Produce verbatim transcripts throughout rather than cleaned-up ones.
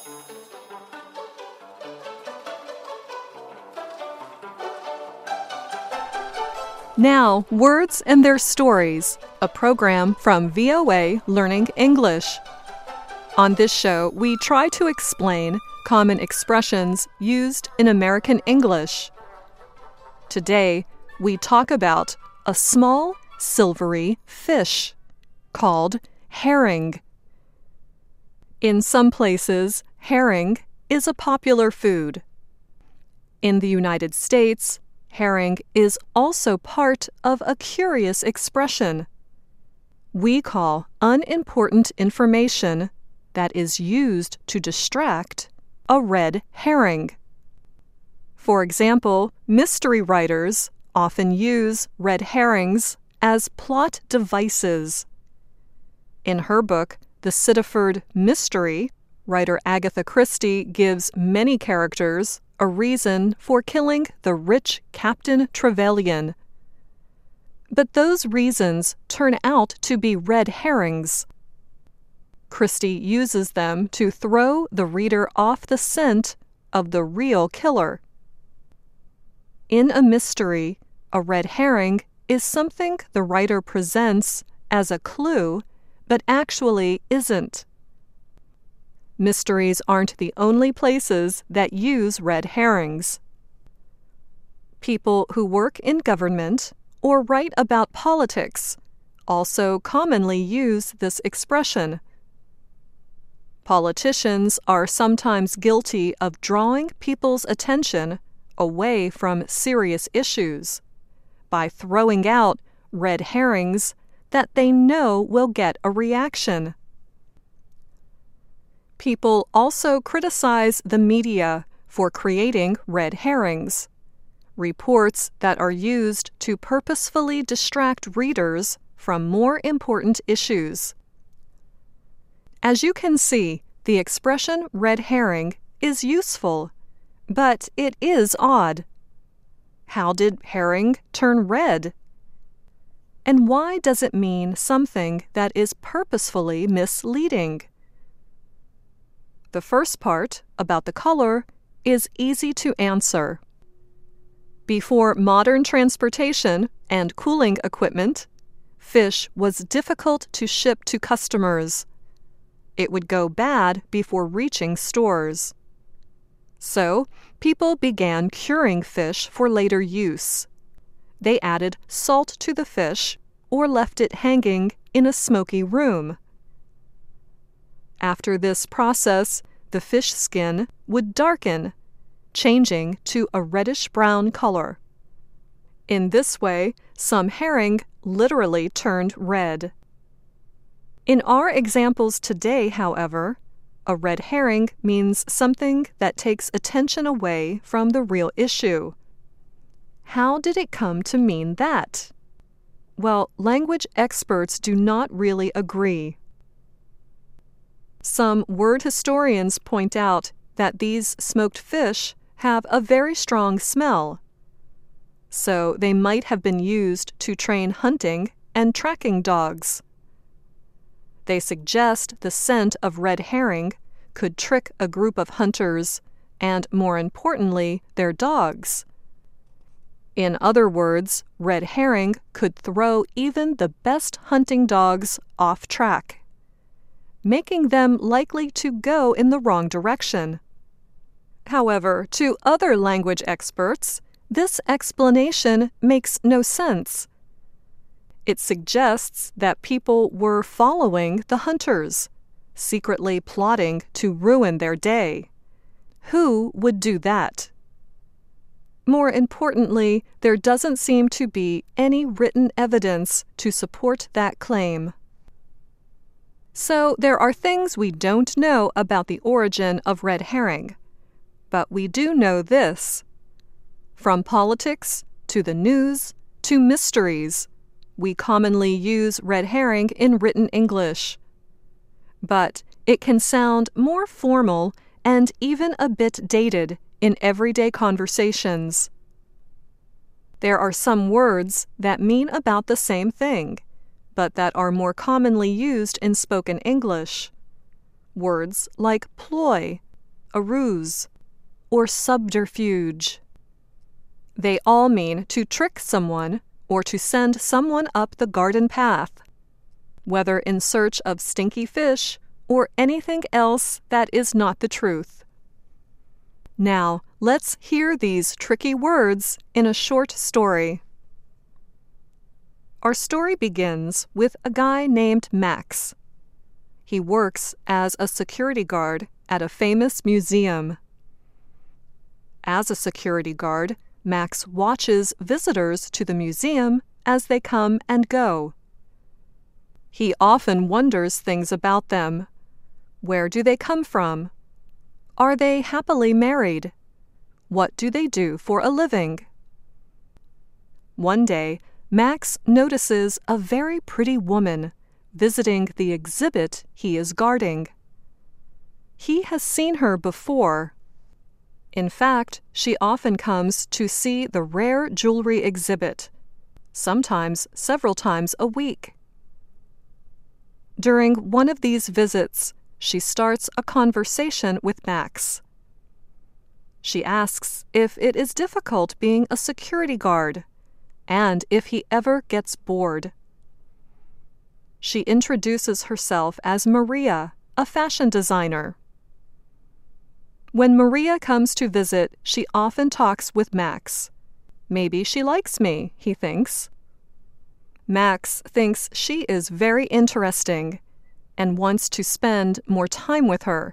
Now, Words and Their Stories, a program from V O A Learning English. On this show, we try to explain common expressions used in American English. Today, we talk about a small, silvery fish called herring. In some places, herring is a popular food. In the United States, herring is also part of a curious expression we call unimportant information that is used to distract a red herring. For example, mystery writers often use red herrings as plot devices. In her book, The Sitterford Mystery, writer Agatha Christie gives many characters a reason for killing the rich Captain Trevelyan. But those reasons turn out to be red herrings. Christie uses them to throw the reader off the scent of the real killer. In a mystery, a red herring is something the writer presents as a clue, but actually isn't. Mysteries aren't the only places that use red herrings. People who work in government or write about politics also commonly use this expression. Politicians are sometimes guilty of drawing people's attention away from serious issues by throwing out red herrings that they know will get a reaction. People also criticize the media for creating red herrings, reports that are used to purposefully distract readers from more important issues. As you can see, the expression red herring is useful, but it is odd. How did herring turn red? And why does it mean something that is purposefully misleading? The first part, about the color, is easy to answer. Before modern transportation and cooling equipment, fish was difficult to ship to customers. It would go bad before reaching stores. So, people began curing fish for later use. They added salt to the fish or left it hanging in a smoky room. After this process, the fish skin would darken, changing to a reddish-brown color. In this way, some herring literally turned red. In our examples today, however, a red herring means something that takes attention away from the real issue. How did it come to mean that? Well, language experts do not really agree. Some word historians point out that these smoked fish have a very strong smell, so they might have been used to train hunting and tracking dogs. They suggest the scent of red herring could trick a group of hunters and, more importantly, their dogs. In other words, red herring could throw even the best hunting dogs off track, making them likely to go in the wrong direction. However, to other language experts, this explanation makes no sense. It suggests that people were following the hunters, secretly plotting to ruin their day. Who would do that? More importantly, there doesn't seem to be any written evidence to support that claim. So there are things we don't know about the origin of red herring. But we do know this. From politics to the news to mysteries, we commonly use red herring in written English. But it can sound more formal and even a bit dated in everyday conversations. There are some words that mean about the same thing, but that are more commonly used in spoken English. Words like ploy, a ruse, or subterfuge. They all mean to trick someone or to send someone up the garden path, whether in search of stinky fish or anything else that is not the truth. Now, let's hear these tricky words in a short story. Our story begins with a guy named Max. He works as a security guard at a famous museum. As a security guard, Max watches visitors to the museum as they come and go. He often wonders things about them. Where do they come from? Are they happily married? What do they do for a living? One day, Max notices a very pretty woman visiting the exhibit he is guarding. He has seen her before. In fact, she often comes to see the rare jewelry exhibit, sometimes several times a week. During one of these visits, she starts a conversation with Max. She asks if it is difficult being a security guard, and if he ever gets bored. She introduces herself as Maria, a fashion designer. When Maria comes to visit, she often talks with Max. Maybe she likes me, he thinks. Max thinks she is very interesting and wants to spend more time with her.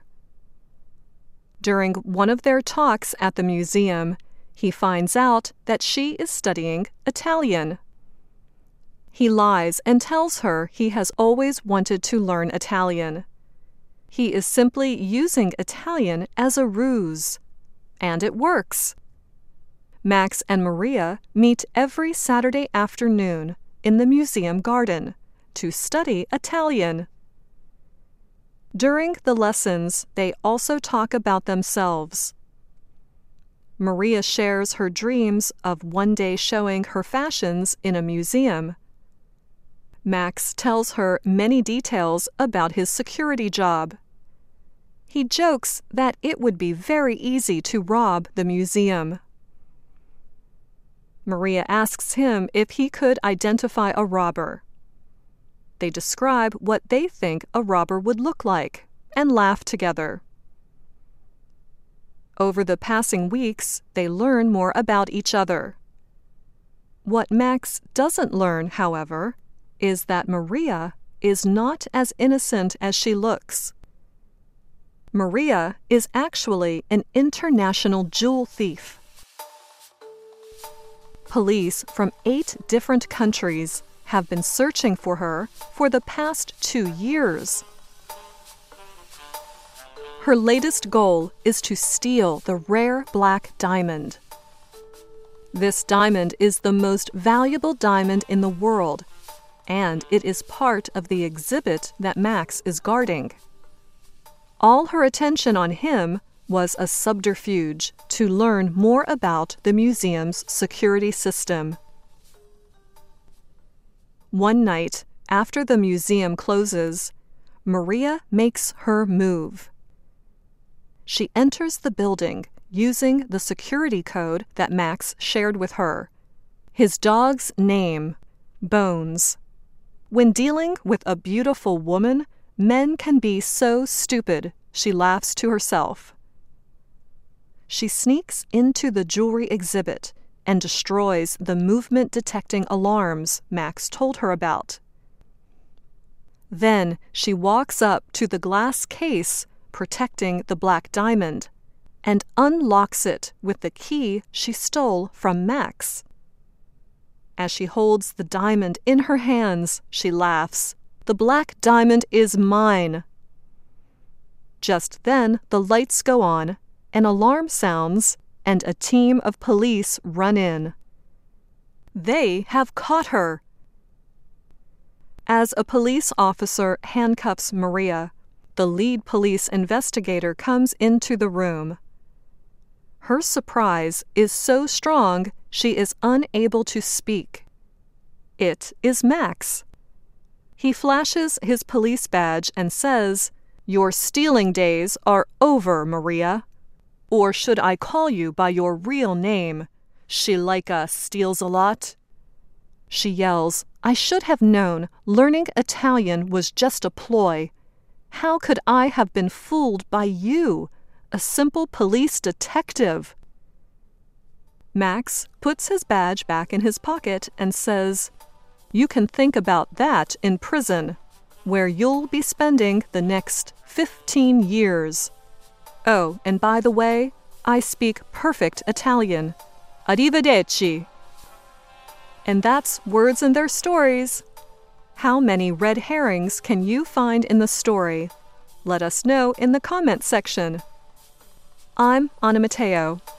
During one of their talks at the museum, he finds out that she is studying Italian. He lies and tells her he has always wanted to learn Italian. He is simply using Italian as a ruse. And it works. Max and Maria meet every Saturday afternoon in the museum garden to study Italian. During the lessons, they also talk about themselves. Maria shares her dreams of one day showing her fashions in a museum. Max tells her many details about his security job. He jokes that it would be very easy to rob the museum. Maria asks him if he could identify a robber. They describe what they think a robber would look like and laugh together. Over the passing weeks, they learn more about each other. What Max doesn't learn, however, is that Maria is not as innocent as she looks. Maria is actually an international jewel thief. Police from eight different countries have been searching for her for the past two years. Her latest goal is to steal the rare black diamond. This diamond is the most valuable diamond in the world, and it is part of the exhibit that Max is guarding. All her attention on him was a subterfuge to learn more about the museum's security system. One night, after the museum closes, Maria makes her move. She enters the building using the security code that Max shared with her. His dog's name, Bones. When dealing with a beautiful woman, men can be so stupid, she laughs to herself. She sneaks into the jewelry exhibit and destroys the movement-detecting alarms Max told her about. Then she walks up to the glass case protecting the black diamond and unlocks it with the key she stole from Max. As she holds the diamond in her hands, she laughs. "The black diamond is mine." Just then, the lights go on, an alarm sounds, and a team of police run in. They have caught her. As a police officer handcuffs Maria, the lead police investigator comes into the room. Her surprise is so strong she is unable to speak. It is Max. He flashes his police badge and says, Your stealing days are over, Maria. Or should I call you by your real name? Shilaika Steals-A-Lot? She yells, I should have known learning Italian was just a ploy. How could I have been fooled by you, a simple police detective? Max puts his badge back in his pocket and says, You can think about that in prison, where you'll be spending the next fifteen years. Oh, and by the way, I speak perfect Italian. Arrivederci. And that's Words and Their Stories. How many red herrings can you find in the story? Let us know in the comments section. I'm Anna Matteo.